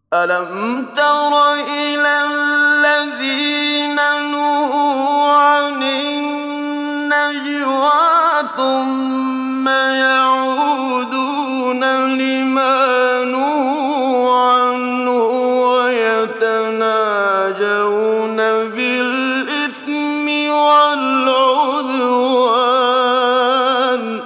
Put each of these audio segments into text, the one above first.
ألم تر إلى الذين نهوا عن النجوى ثم يعودون لما نهوا عنه ويتناجون بالإثم والعدوان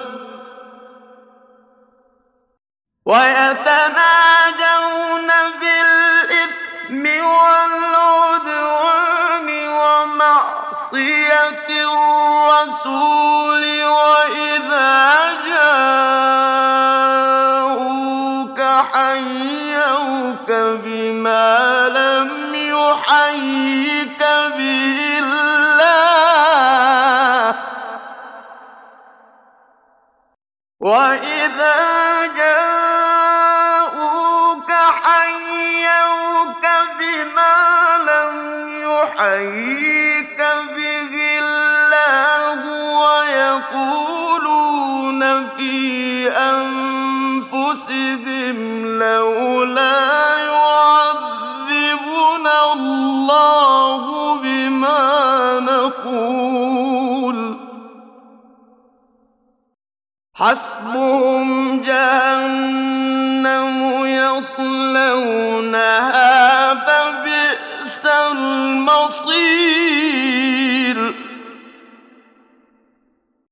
ومعصية الرسول وإذا جاءوك حيوك بما لم يحيك به الله وإذا جاءوك حيوك بما لم يحيك به الله ويقولون في أنفسهم لولا يعذبنا الله بما نقول حسبهم جهنم يصلونها فبئس المصير